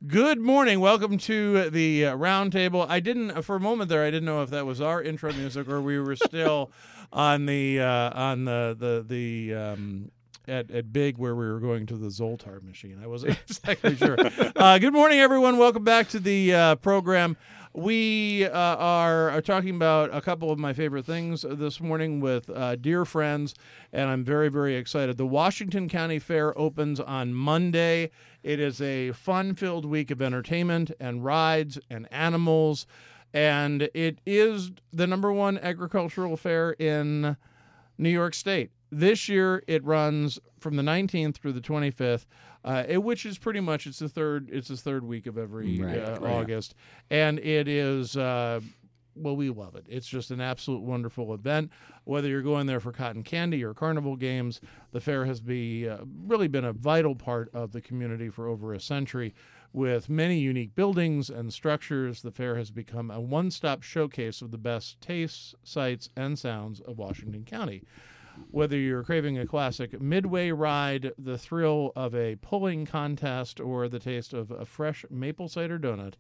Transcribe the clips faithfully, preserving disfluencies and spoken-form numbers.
Good morning. Welcome to the uh, roundtable. I didn't, for a moment there, I didn't know if that was our intro music or we were still on the uh, on the the the um, at at Big where we were going to the Zoltar machine. I wasn't exactly sure. Uh, good morning, everyone. Welcome back to the uh, program. We uh, are, are talking about a couple of my favorite things this morning with uh, dear friends, and I'm very, very excited. The Washington County Fair opens on Monday. It is a fun-filled week of entertainment and rides and animals, and it is the number one agricultural fair in New York State. This year, it runs from the nineteenth through the twenty-fifth. Uh, it, which is pretty much it's the third it's the third week of every right, uh, right. August, and it is uh, well we love it. It's just an absolute wonderful event. Whether you're going there for cotton candy or carnival games, the fair has be uh, really been a vital part of the community for over a century. With many unique buildings and structures, the fair has become a one-stop showcase of the best tastes, sights, and sounds of Washington County. Whether you're craving a classic midway ride, the thrill of a pulling contest, or the taste of a fresh maple cider donut,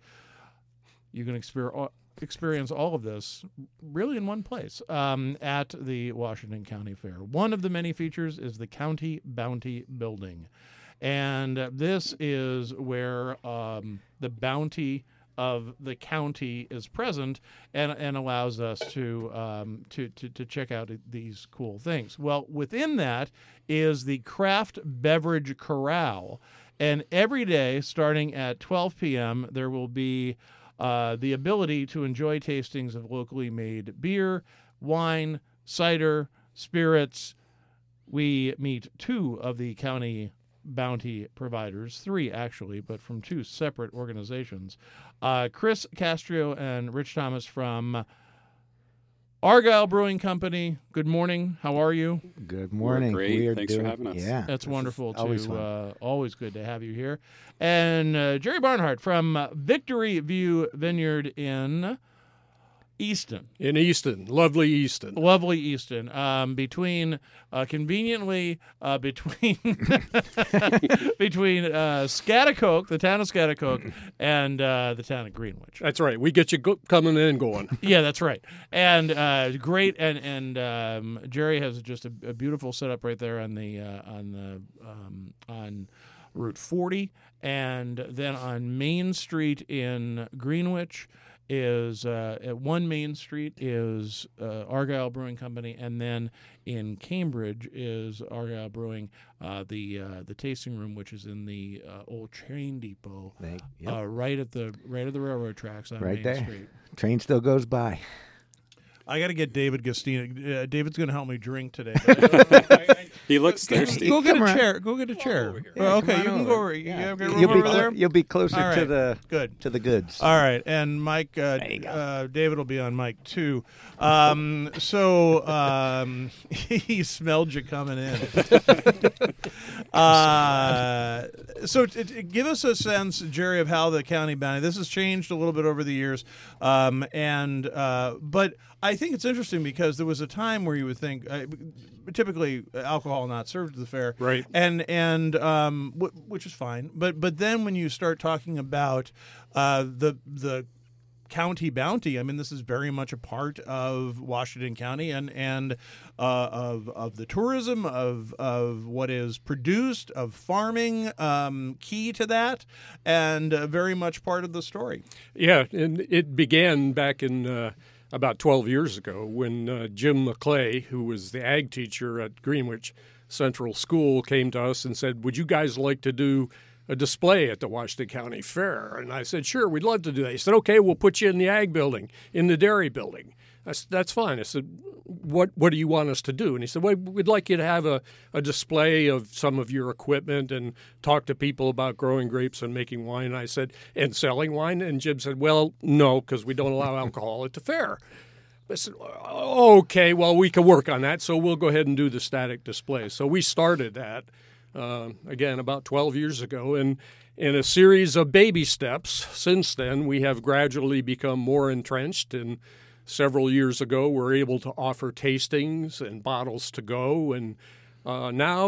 you can exper- experience all of this really in one place um, at the Washington County Fair. One of the many features is the County Bounty Building. And this is where um, the bounty of the county is present and and allows us to um to, to to check out these cool things. Well, within that is the Craft Beverage Corral, and every day starting at twelve p.m. there will be uh, the ability to enjoy tastings of locally made beer, wine, cider, spirits. We meet two of the county bounty providers, three actually, but from two separate organizations. Uh, Chris Castro and Rich Thomas from Argyle Brewing Company. Good morning. How are you? Good morning. We're great. We're Thanks doing, for having us. Yeah, That's wonderful too. Always, uh, always good to have you here. And uh, Jerry Barnhart from uh, Victory View Vineyard in Easton. In Easton, lovely Easton. Lovely Easton. Um, between, uh, conveniently, uh, between between uh, Schaghticoke, the town of Schaghticoke, and uh, the town of Greenwich. That's right. We get you go- coming and going. Yeah, that's right. And uh, great. And and um, Jerry has just a, a beautiful setup right there on the uh, on the um, on Route forty, and then on Main Street in Greenwich is uh, at one Main Street is uh, Argyle Brewing Company, and then in Cambridge is Argyle Brewing, uh, the uh, the tasting room, which is in the uh, old train depot, They, yep. uh, right at the right at the railroad tracks on Right Main there. Street. Train still goes by. I got to get David Gastina. Uh, David's going to help me drink today. He looks thirsty. Go get Come a around. chair. Go get a chair. over here. Oh, Yeah, okay, come you on can over. go over. Yeah. You have a room You'll be over clo- there. You'll be closer All right. to the Good. to the goods. All right, and Mike, uh, There you go. uh, David will be on mic too. Um, so um, he smelled you coming in. uh, so t- t- give us a sense, Jerry, of how the county bounty. This has changed a little bit over the years, um, and uh, but I think it's interesting because there was a time where you would think, uh, typically alcohol not served at the fair, Right. and and um, w- which is fine. But but then when you start talking about uh, the the county bounty, I mean, this is very much a part of Washington County and and uh, of of the tourism of of what is produced, of farming, um, key to that, and uh, very much part of the story. Yeah, and it began back in uh, about twelve years ago when uh, Jim McClay, who was the ag teacher at Greenwich Central School, came to us and said, would you guys like to do a display at the Washington County Fair? And I said, sure, we'd love to do that. He said, okay, we'll put you in the ag building, in the dairy building. I said, that's fine. I said, what what do you want us to do? And he said, well, we'd like you to have a, a display of some of your equipment and talk to people about growing grapes and making wine. And I said, and selling wine? And Jim said, well, no, because we don't allow alcohol at the fair. I said, okay, well, we can work on that, so we'll go ahead and do the static display. So we started that. Uh, again, about twelve years ago. And in a series of baby steps since then, we have gradually become more entrenched. And several years ago, we're able to offer tastings and bottles to go. And uh, now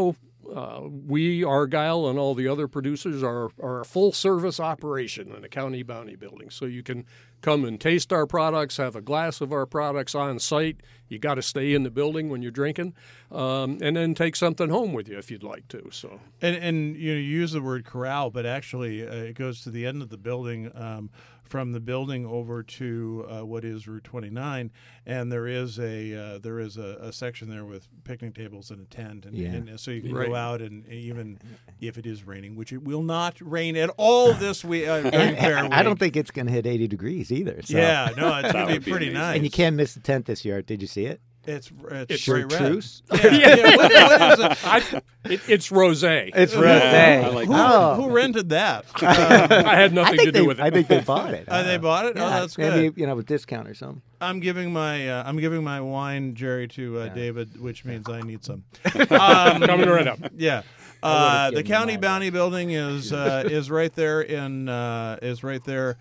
uh, we, Argyle, and all the other producers are, are a full-service operation in the County Bounty Building. So you can come and taste our products, have a glass of our products on site. You got to stay in the building when you're drinking, um, and then take something home with you if you'd like to. So, And, and you know, you use the word corral, but actually uh, it goes to the end of the building, um, from the building over to uh, what is Route twenty-nine, and there is a uh, there is a, a section there with picnic tables and a tent, and, Yeah. and so you can Right. go out and even if it is raining, which it will not rain at all this week. Uh, very fair I don't week. think it's going to hit eighty degrees either. So. Yeah, no, it's That gonna be would be pretty amazing. nice. And you can't miss the tent this year. Did you see it? It's it's, It's bright red. Chartreuse? Yeah, yeah. What, what is it? I, it, it's rosé. It's Yeah, rosé. I like Who, Oh. who rented that? Um, I had I nothing think to do they, with it. I think they bought it. Oh, they bought it? Oh, Yeah, that's maybe, good. you know, with discount or something. I'm giving my uh, I'm giving my wine, Jerry, to uh, David, which means I need some. Um, Coming right up. Yeah. I would've Uh, the given him County mine. Bounty Building is uh, is right there in uh, is right there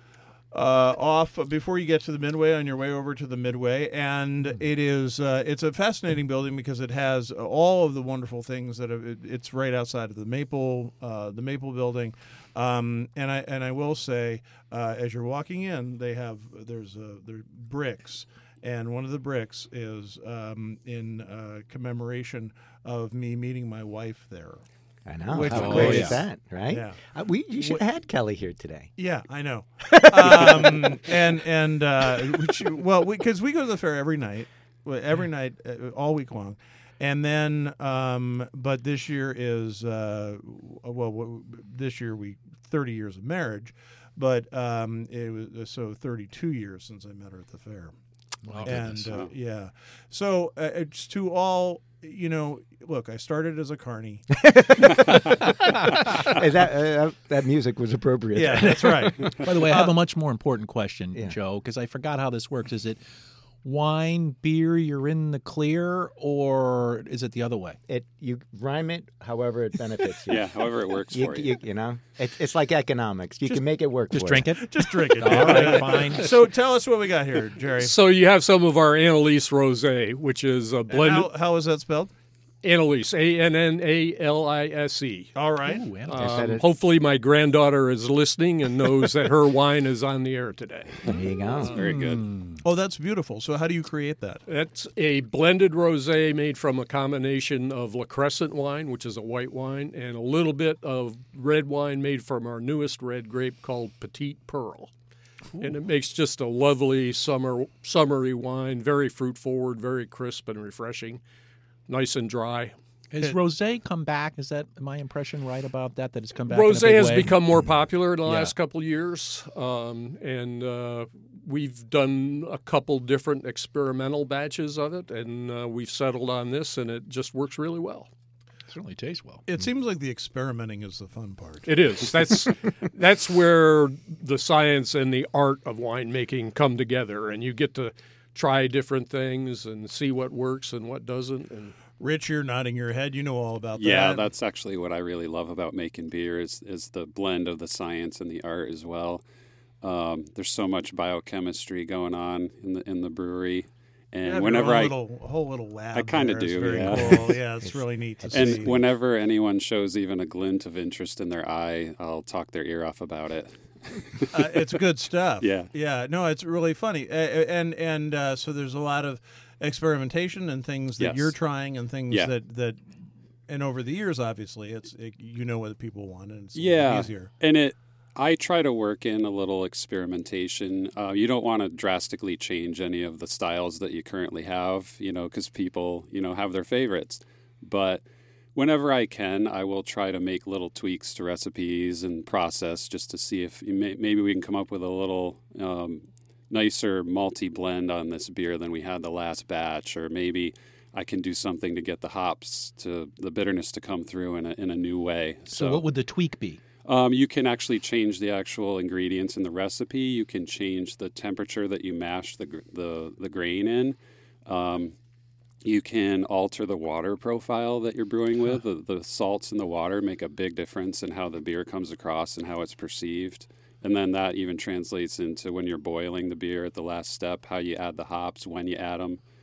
uh, off before you get to the Midway on your way over to the Midway, and it is uh, it's a fascinating building because it has all of the wonderful things that have, it, it's right outside of the Maple uh, the Maple Building, um, and I and I will say uh, as you're walking in, they have there's uh, there bricks. And one of the bricks is um, in uh, commemoration of me meeting my wife there. I know. Which- How Oh, great yeah. is that, right? Yeah. Uh, we, you should have had Kelly here today. Yeah, I know. um, and and uh, which, well, because we, we go to the fair every night, well, every night, uh, all week long, and then um, but this year is uh, well, w- this year we thirty years of marriage, but um, it was so thirty-two years since I met her at the fair. And uh, yeah, so uh, it's to all, you know, look, I started as a carny. Is that uh, that music was appropriate? Yeah, that's right. By the way, I have a much more important question, yeah. Joe, because I forgot how this works. Is it wine, beer, you're in the clear, or is it the other way? It you rhyme it however it benefits you. Yeah, however it works You, for you. you, you know, it's it's like economics. You can make it work. Just for drink you. it? Just drink it. All right, fine. So tell us what we got here, Jerry. So you have some of our Annalise Rosé, which is a blended How, how is that spelled? Annalise, A N N A L I S E. All right. Ooh, and- Is that Um, it? hopefully, my granddaughter is listening and knows that her wine is on the air today. There you go. Very good. Mm. Oh, that's beautiful. So how do you create that? That's a blended rosé made from a combination of La Crescent wine, which is a white wine, and a little bit of red wine made from our newest red grape called Petite Pearl. And it makes just a lovely summer summery wine, very fruit forward, very crisp and refreshing, nice and dry. Has rosé come back? Is that my impression right about that? That it's come back? in a Rosé big has way? become more popular in the Yeah. last couple of years, um, and uh, we've done a couple different experimental batches of it, and uh, we've settled on this, and it just works really well. certainly tastes well. It seems like the experimenting is the fun part. It is. That's that's where the science and the art of winemaking come together, and you get to try different things and see what works and what doesn't. And Rich, you're nodding your head. You know all about that. Yeah, that's actually what I really love about making beer is is the blend of the science and the art as well. Um, there's so much biochemistry going on in the in the brewery, You and have whenever your own I little, whole little lab. I kinda there. It's do, very yeah. cool. Yeah, it's really neat to and see. whenever anyone shows even a glint of interest in their eye, I'll talk their ear off about it. uh, it's good stuff. Yeah. yeah. No, it's really funny, uh, and and uh, so there's a lot of experimentation and things that Yes. you're trying and things Yeah. that that, and over the years, obviously, it's it, you know what people want and it's a little Yeah, easier. and it. I try to work in a little experimentation. Uh, you don't want to drastically change any of the styles that you currently have, you know, because people, you know, have their favorites. But whenever I can, I will try to make little tweaks to recipes and process just to see if you may, maybe we can come up with a little um, nicer malty blend on this beer than we had the last batch, or maybe I can do something to get the hops to the bitterness to come through in a in a new way. So, what would the tweak be? Um, you can actually change the actual ingredients in the recipe. You can change the temperature that you mash the gr- the, the grain in. Um, you can alter the water profile that you're brewing with. The, the salts in the water make a big difference in how the beer comes across and how it's perceived. And then that even translates into when you're boiling the beer at the last step, how you add the hops, when you add them.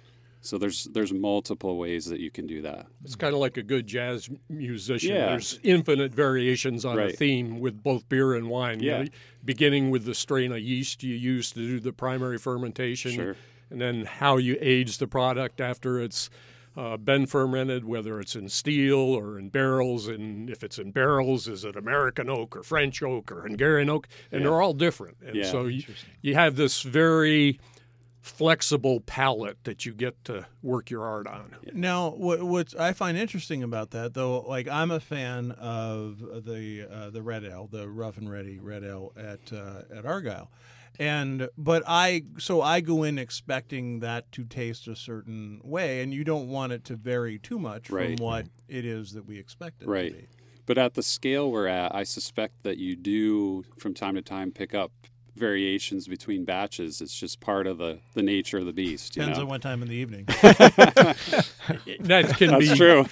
So there's there's multiple ways that you can do that. It's kind of like a good jazz musician. Yeah. There's infinite variations on a Right. theme with both beer and wine. You Yeah. know, beginning with the strain of yeast you use to do the primary fermentation, Sure. and then how you age the product after it's uh, been fermented, whether it's in steel or in barrels, and if it's in barrels, is it American oak or French oak or Hungarian oak? And Yeah. they're all different. And Yeah. so you, you have this very flexible palette that you get to work your art on. Now, what what I find interesting about that, though, like I'm a fan of the uh, the red ale, the rough and ready red ale at uh, at Argyle, and but I so I go in expecting that to taste a certain way, and you don't want it to vary too much Right. from what it is that we expect it Right. to be. But at the scale we're at, I suspect that you do from time to time pick up variations between batches. It's just part of the, the nature of the beast. You Depends know? on what time in the evening. That can That's be true.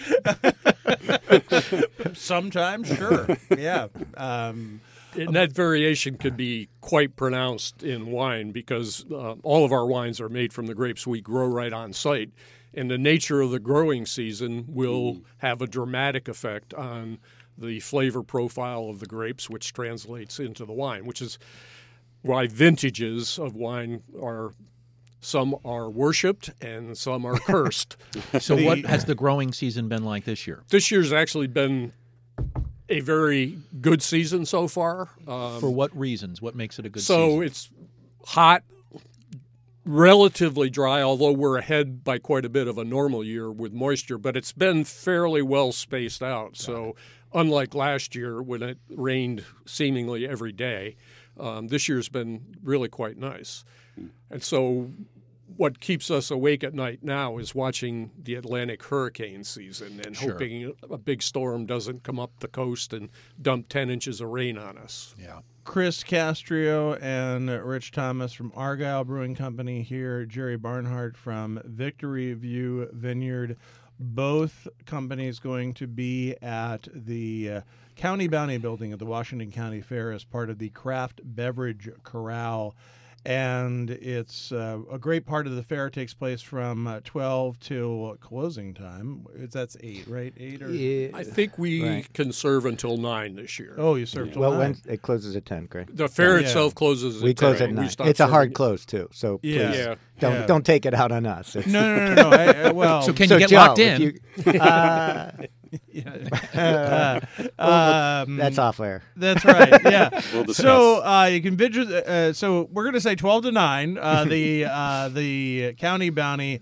Sometimes, sure, yeah. Um, And that variation could be quite pronounced in wine because uh, all of our wines are made from the grapes we grow right on site. And the nature of the growing season will Mm. have a dramatic effect on the flavor profile of the grapes, which translates into the wine, which is why vintages of wine are some are worshipped and some are cursed. So, what has the growing season been like this year? This year's actually been a very good season so far. Um, For what reasons? What makes it a good so season? it's hot, relatively dry, although we're ahead by quite a bit of a normal year with moisture, but it's been fairly well spaced out. So unlike last year when it rained seemingly every day, um, this year's been really quite nice. And so what keeps us awake at night now is watching the Atlantic hurricane season and Sure. hoping a big storm doesn't come up the coast and dump ten inches of rain on us. Yeah. Chris Castrio and Rich Thomas from Argyle Brewing Company here, Jerry Barnhart from Victory View Vineyard. Both companies going to be at the uh, County Bounty Building at the Washington County Fair as part of the Craft Beverage Corral. And it's uh, a great part of the fair. It takes place from uh, twelve till closing time. It's, that's eight, right? Eight or Yeah. I think we Right. can serve until nine this year. oh, you served till Well, nine. when it closes at ten, Craig. The fair Yeah. itself closes at We close ten. at We nine. stop It's a hard serving- close too, so please Yeah. Yeah. don't Yeah. don't take it out on us. It's- No, no, no, no. I, I, well, So can so you get Joe, locked if in? you- uh, uh, um, that's off air. That's right. Yeah. We'll discuss. So uh, you can visit. Uh, so we're going to say twelve to nine. Uh, the uh, the County Bounty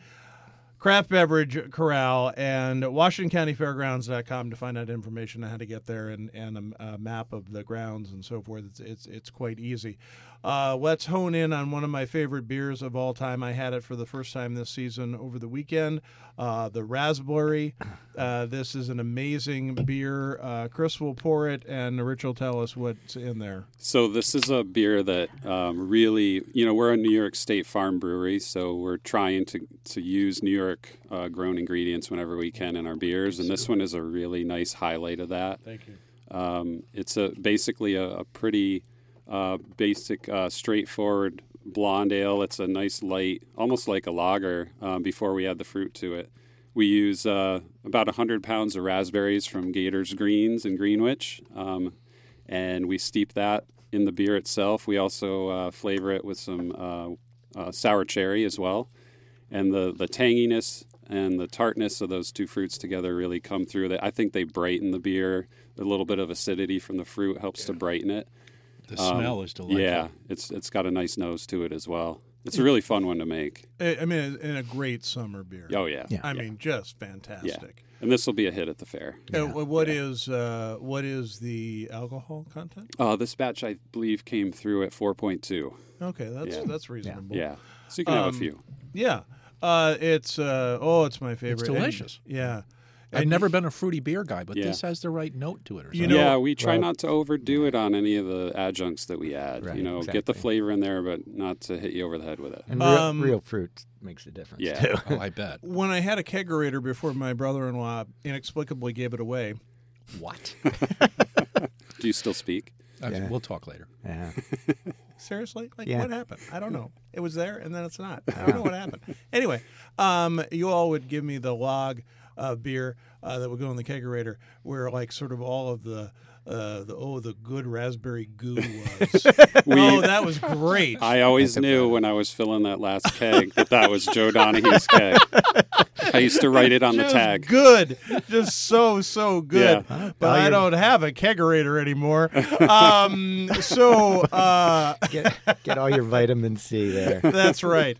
Craft Beverage Corral and Washington County Fairgrounds dot com to find out information on how to get there and, and a, a map of the grounds and so forth. It's it's, it's quite easy. Uh, let's hone in on one of my favorite beers of all time. I had it for the first time this season over the weekend. Uh, the Raspberry. Uh, this is an amazing beer. Uh, Chris will pour it, and Rich will tell us what's in there. So this is a beer that um, really, you know, we're a New York State farm brewery, so we're trying to, to use New York uh, grown ingredients whenever we can in our beers, and this one is a really nice highlight of that. Thank you. Um, it's a basically a, a pretty uh, basic, uh, straightforward blonde ale. It's a nice light, almost like a lager um, before we add the fruit to it. We use uh, about one hundred pounds of raspberries from Gators Greens in Greenwich, um, and we steep that in the beer itself. We also uh, flavor it with some uh, uh, sour cherry as well. And the, the tanginess and the tartness of those two fruits together really come through. I think they brighten the beer. A little bit of acidity from the fruit helps to brighten it. The smell is delightful. Yeah, it's it's got a nice nose to it as well. It's a really fun one to make. I I mean, and a great summer beer. Oh, yeah. Yeah. I mean, just fantastic. And this will be a hit at the fair. Uh, wh- what is uh, what is the alcohol content? Uh, this batch, I believe, came through at four point two. Okay, that's Yeah. that's reasonable. Yeah. So you can have Um, a few. Yeah. Uh, it's uh, oh, it's my favorite. And- delicious. yeah. I've And never been a fruity beer guy, but Yeah. this has the right note to it. Or You something. know- yeah, we try well- not to overdo it on any of the adjuncts that we add. Right, you know, get the exactly. flavor in there, but not to hit you over the head with it. And real, Um, real fruit makes a difference Yeah. too. Oh, I bet. when I had a kegerator before my brother-in-law inexplicably gave it away. What? Do you still speak? Uh, Yeah. We'll talk later. Yeah. Seriously? Like, Yeah. what happened? I don't know. It was there, and then it's not. I don't know what happened. Anyway, um, you all would give me the log of beer uh, that would go in the kegerator, where like sort of all of the uh, the oh the good raspberry goo was. We- oh, that was great. I always knew when I was filling that last keg that that was Joe Donahue's keg. I used to write it on the Just tag. good, just so so good. Yeah. But I don't have a kegerator anymore. Um, so uh, Get, get all your vitamin C there. that's right.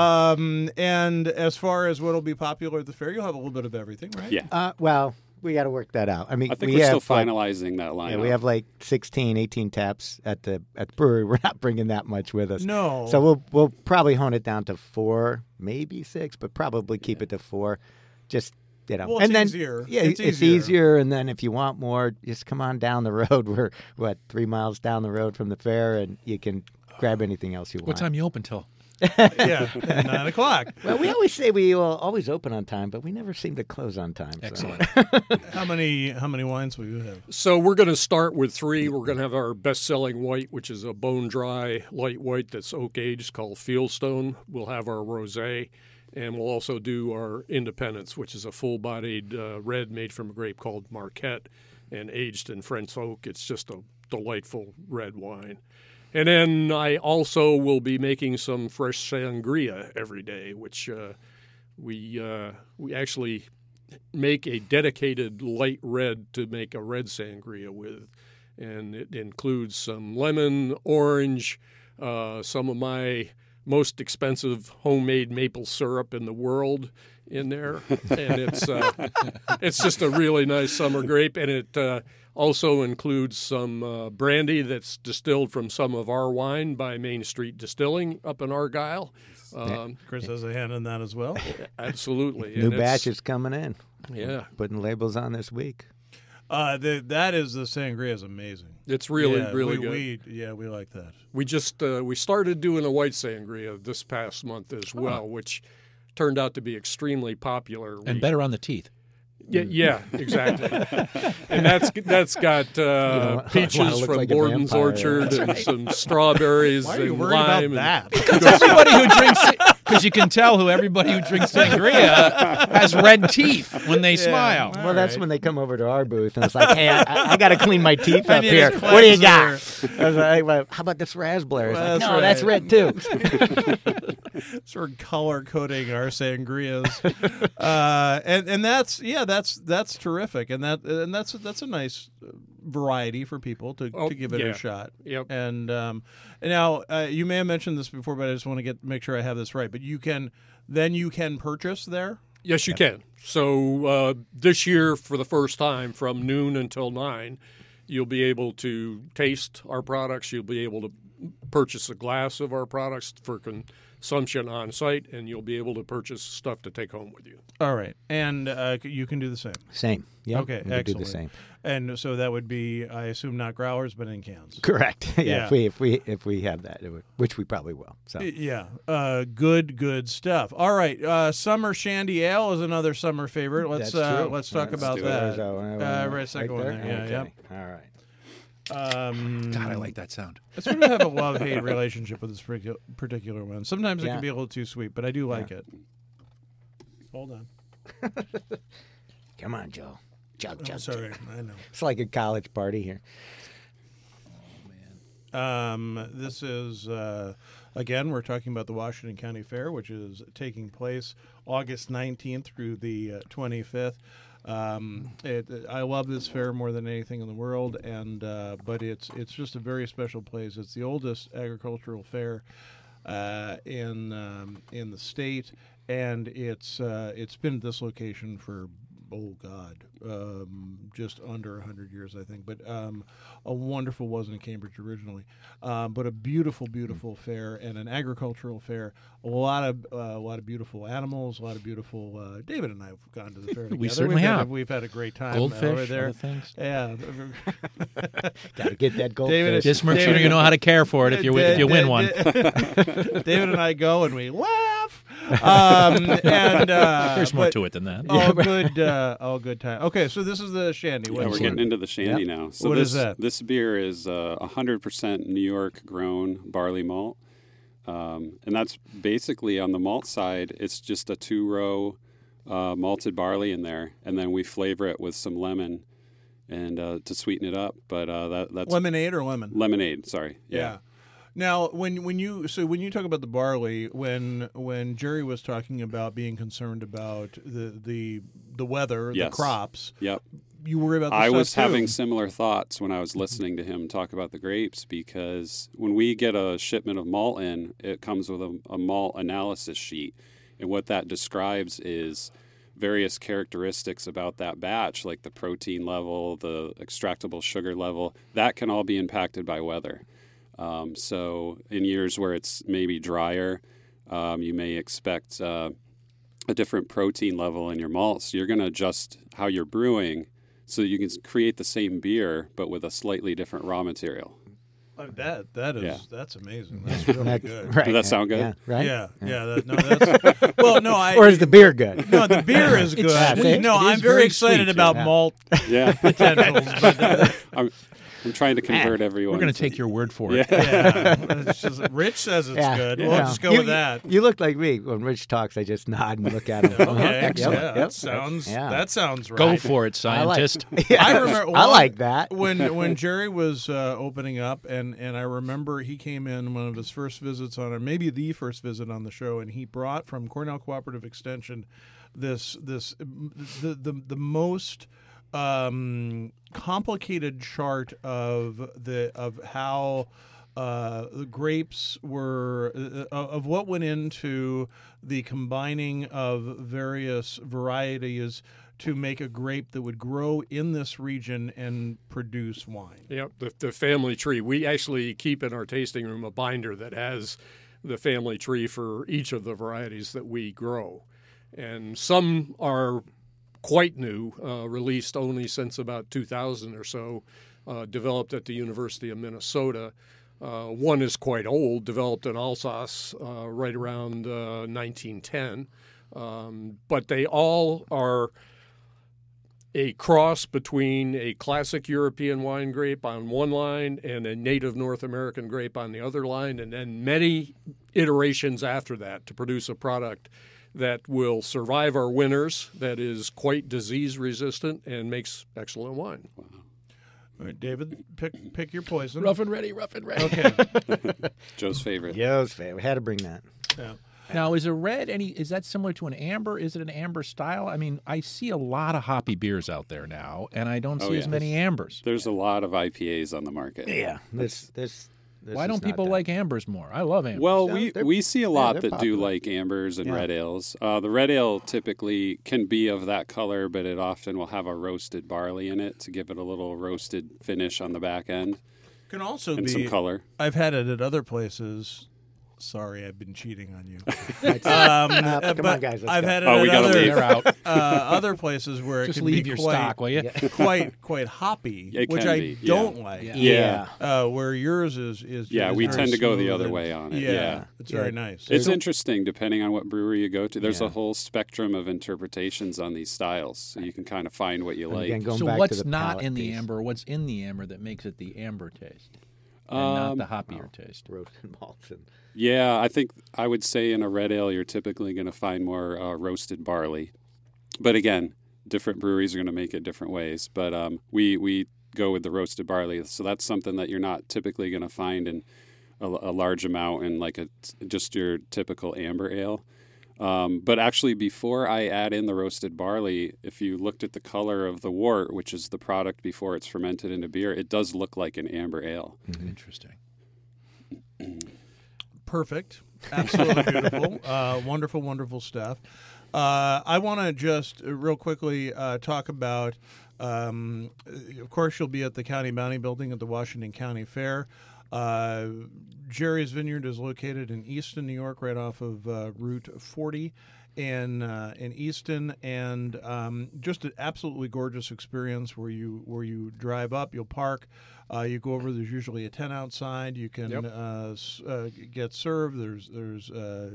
Um, and as far as what'll be popular at the fair, you'll have a little bit of everything, right? Yeah. Uh, well, we got to work that out. I mean, I think we we're have still like, finalizing that lineup. yeah, we have like sixteen, eighteen taps at the at the brewery. We're not bringing that much with us. No. So we'll we'll probably hone it down to four, maybe six, but probably keep it to four. Just you know, Well, it's and then easier. yeah, It's it's, easier. easier. And then if you want more, just come on down the road. We're what three miles down the road from the fair, and you can grab anything else you want. What time you open till? yeah, at nine o'clock. Well, we always say we will always open on time, but we never seem to close on time. so. Excellent. How many how many wines will you have? So we're going to start with three. We're going to have our best-selling white, which is a bone-dry light white that's oak-aged called Fieldstone. We'll have our rosé, and we'll also do our Independence, which is a full-bodied uh, red made from a grape called Marquette and aged in French oak. It's just a delightful red wine. And then I also will be making some fresh sangria every day, which uh, we uh, we actually make a dedicated light red to make a red sangria with, and it includes some lemon, orange, uh, some of my most expensive homemade maple syrup in the world in there, and it's uh, it's just a really nice summer grape, and it uh, also includes some uh, brandy that's distilled from some of our wine by Main Street Distilling up in Argyle. Um, Chris has a hand in that as well. absolutely, New and it's- batch is coming in. Yeah, Putting labels on this week. Uh, the, that is the sangria is amazing. it's really yeah, really we, good. We, yeah, we like that. We just uh, we started doing a white sangria this past month as well, which turned out to be extremely popular. And We- better on the teeth. Yeah, yeah, exactly. And that's that's got uh, don't wanna peaches look from like a Borden's vampire. Orchard and some strawberries Why are you and worried lime. about and- that? Everybody who drinks because you can tell who everybody who drinks sangria has red teeth when they smile. Well, that's right. when they come over to our booth and it's like, hey, I, I got to clean my teeth I up need here. a What do you got? cleanser. I was like, well, how about this raspberry? It's Well, like, that's no, right. that's red too. Sort of color coding our sangrias, uh, and and that's yeah, that's that's terrific, and that and that's that's a nice variety for people to, Oh, to give it yeah. a shot. Yep. And um, and now uh, you may have mentioned this before, but I just want to get make sure I have this right. But you can then you can purchase there. Yes, you can. So uh, this year, for the first time, from noon until nine, you'll be able to taste our products. You'll be able to purchase a glass of our products for consumption on site, and you'll be able to purchase stuff to take home with you. All right, and uh, you can do the same. Same. Yep. Okay, we can excellent. do the same. And so that would be, I assume, not growlers, but in cans. Correct. yeah, Yeah. If we if we if we have that, it would, which we probably will. So Yeah, uh, good, good stuff. All right, uh, summer shandy ale is another summer favorite. Let's that's uh, true. let's talk Let's about do it. that. There's that one. Uh, right, second one there. there. Yeah, Okay. All right. Um, God, I like that sound. I sort of have a love-hate relationship with this particu- particular one. Sometimes it Yeah. can be a little too sweet, but I do like it. Hold on. Come on, Joe. Chug, Oh, chug, sorry, chug. I know. It's like a college party here. Um, this is, uh, again, we're talking about the Washington County Fair, which is taking place August nineteenth through the uh, twenty-fifth. Um, it, I love this fair more than anything in the world, and uh, but it's it's just a very special place. It's the oldest agricultural fair uh, in um, in the state, and it's uh, it's been at this location for oh God, um, just under a hundred years, I think. But um, a wonderful, wasn't in Cambridge originally, um, but a beautiful, beautiful fair and an agricultural fair. A lot of uh, a lot of beautiful animals, a lot of beautiful. Uh, David and I have gone to the fair together. We certainly we've have. Had a, we've had a great time over Goldfish, there. other things. Yeah. Got to get that gold David fish. is- Just make sure David- you know how to care for it if you if you win one. David and I go and we laugh. Um, and uh, There's more but to it than that. All good, uh, all good time. Okay, so this is the shandy. Yeah, What we're is getting it? into the shandy now. So What this, is that? This beer is uh, one hundred percent New York grown barley malt. Um, and that's basically on the malt side, it's just a two row uh, malted barley in there. And then we flavor it with some lemon and uh, to sweeten it up. But uh, that, that's Lemonade or lemon? lemonade. Sorry. Yeah. Yeah. Now, when when you so when you talk about the barley, when when Jerry was talking about being concerned about the the the weather, Yes. the crops, Yep. you worry about. This I stuff was too. having similar thoughts when I was listening to him talk about the grapes, because when we get a shipment of malt in, it comes with a, a malt analysis sheet. And what that describes is various characteristics about that batch, like the protein level, the extractable sugar level. That can all be impacted by weather. Um, so in years where it's maybe drier, um, you may expect uh, a different protein level in your malts. You're going to adjust how you're brewing so that you can create the same beer, but with a slightly different raw material. Uh, that that is Yeah. that's amazing. That's really good. Right. Does that sound good? Yeah, right? Yeah, yeah. That, no, that's well. No, I. Or is the beer good? no, the beer is good. Yeah, see? no, It is I'm very very excited sweet, about yeah. malt Yeah. potentials. But uh, I'm, I'm trying to convert everyone. We're going to to- take your word for it. yeah, it's just, Rich says it's Yeah, good. yeah. We'll just go you, with that. You look like me. When Rich talks, I just nod and look at him. Okay, Yep, yeah, yep, that sounds yeah. that sounds right. Go for it, I like- scientist. Yeah. I remember. I well, like that. when when Jerry was uh, opening up, and, and I remember he came in one of his first visits on, or maybe the first visit on the show, and he brought from Cornell Cooperative Extension this this the the, the most um, complicated chart of the of how. Uh, the grapes were uh, of what went into the combining of various varieties to make a grape that would grow in this region and produce wine. Yep, the, the family tree. We actually keep in our tasting room a binder that has the family tree for each of the varieties that we grow. And some are quite new, uh, released only since about two thousand or so, uh, developed at the University of Minnesota. Uh, one is quite old, developed in Alsace uh, right around uh, nineteen ten. Um, but they all are a cross between a classic European wine grape on one line and a native North American grape on the other line, and then many iterations after that to produce a product that will survive our winters, that is quite disease resistant, and makes excellent wine. All right, David, pick pick your poison. Rough and ready, rough and ready. Okay. Joe's favorite. Yo's favorite. We had to bring that. Yeah. Now, is a red any? Is that similar to an amber? Is it an amber style? I mean, I see a lot of hoppy beers out there now, and I don't see Oh, as yeah. many ambers. There's a lot of I P As on the market. Yeah. This, this, this Why is don't not people that. like ambers more? I love ambers. Well, Yeah, we, they're- we see a yeah, lot they're that do popular. like ambers and Yeah. red ales. Uh, the red ale typically can be of that color, but it often will have a roasted barley in it to give it a little roasted finish on the back end Can also and be. some color. I've had it at other places. Sorry, I've been cheating on you. That's- Um, Uh, uh, come but on, guys, let's I've go. had it Oh, at we gotta other, leave. They're out. uh, other places where it Just can leave be your quite, stock, will you? quite quite hoppy, It which can I be, yeah. don't like. Yeah. Yeah. Uh, where yours is is Yeah, is we very tend to go the smooth other and- way on it, Yeah, yeah. it's Yeah. very nice. It's interesting depending on what brewery you go to. There's Yeah. a whole spectrum of interpretations on these styles, so you can kind of find what you And like. again, going so back to what's the not palate in the piece. amber? What's in the amber that makes it the amber taste, and Um, not the hoppier taste? Roasted malts and Yeah, I think I would say in a red ale, you're typically going to find more uh, roasted barley. But again, different breweries are going to make it different ways. But um, we we go with the roasted barley, so that's something that you're not typically going to find in a, a large amount in like a just your typical amber ale. Um, but actually, before I add in the roasted barley, if you looked at the color of the wort, which is the product before it's fermented into beer, it does look like an amber ale. Interesting. Perfect. Absolutely beautiful. Uh, wonderful, wonderful stuff. Uh, I want to just uh, real quickly uh, talk about, um, uh, of course, you'll be at the County Bounty Building at the Washington County Fair. Uh, Jerry's Vineyard is located in Easton, New York, right off of uh, Route forty in uh, in Easton, and um, just an absolutely gorgeous experience where you where you drive up, you'll park, uh, you go over. There's usually a tent outside. You can Yep. uh, s- uh, get served. There's there's uh,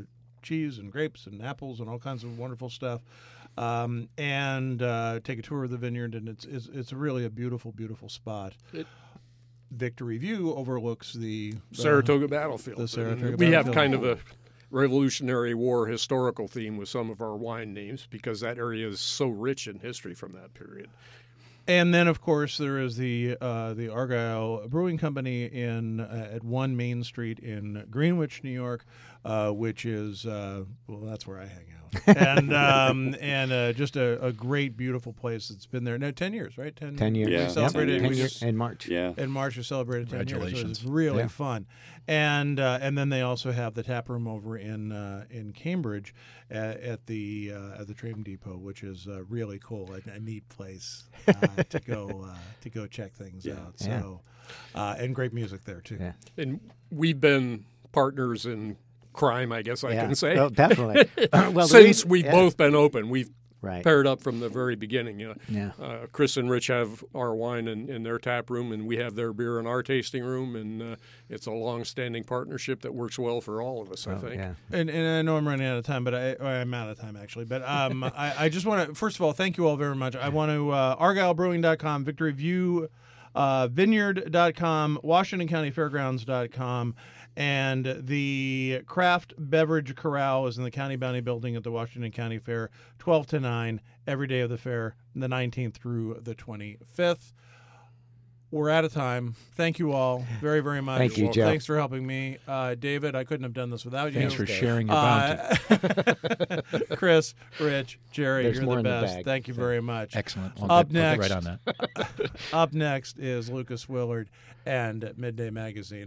cheese and grapes and apples and all kinds of wonderful stuff. Um, and uh, take a tour of the vineyard, and it's it's, it's really a beautiful, beautiful spot. It- Victory View overlooks the, the Saratoga Battlefield. the Saratoga And we have Battlefield. kind of a Revolutionary War historical theme with some of our wine names because that area is so rich in history from that period. And then, of course, there is the uh, the Argyle Brewing Company in uh, at One Main Street in Greenwich, New York, uh, which is uh, well, that's where I hang out, and um, and uh, just a, a great, beautiful place. It's been there now ten years, right? Ten, Ten years. Yeah, We Yep. celebrated. ten Ten we years just- in March. Yeah. in March, we celebrated ten years. So Congratulations. it's really Yeah. fun, and uh, and then they also have the tap room over in uh, in Cambridge at, at the uh, at the Train Depot, which is uh, really cool, a, a neat place uh, to go uh, to go check things Yeah. out. Yeah. So, uh, and great music there too. Yeah. And we've been partners in crime, I guess I yeah. can say. Oh, definitely. well, the Since reason- we've yeah. both been open, we've right. paired up from the very beginning. You know, Yeah. uh, Chris and Rich have our wine in, in their tap room, and we have their beer in our tasting room, and uh, it's a long-standing partnership that works well for all of us, I Oh, think. yeah. And, and I know I'm running out of time, but I, well, I'm out of time actually. But um, I, I just want to, first of all, thank you all very much. I want to, uh, argyle brewing dot com, Victory View uh, vineyard dot com, Washington County Fairgrounds dot com, and the Craft Beverage Corral is in the County Bounty Building at the Washington County Fair, twelve to nine, every day of the fair, the nineteenth through the twenty-fifth. We're out of time. Thank you all very, very much. Thank you, Well, Joe. Thanks for helping me. Uh, David, I couldn't have done this without Thanks you. for sharing your bounty. Uh, Chris, Rich, Jerry, There's you're more the in the best. bag. Thank you very much. Excellent. I'll Up get, I'll get next. right on that. Up next is Lucas Willard and Midday Magazine.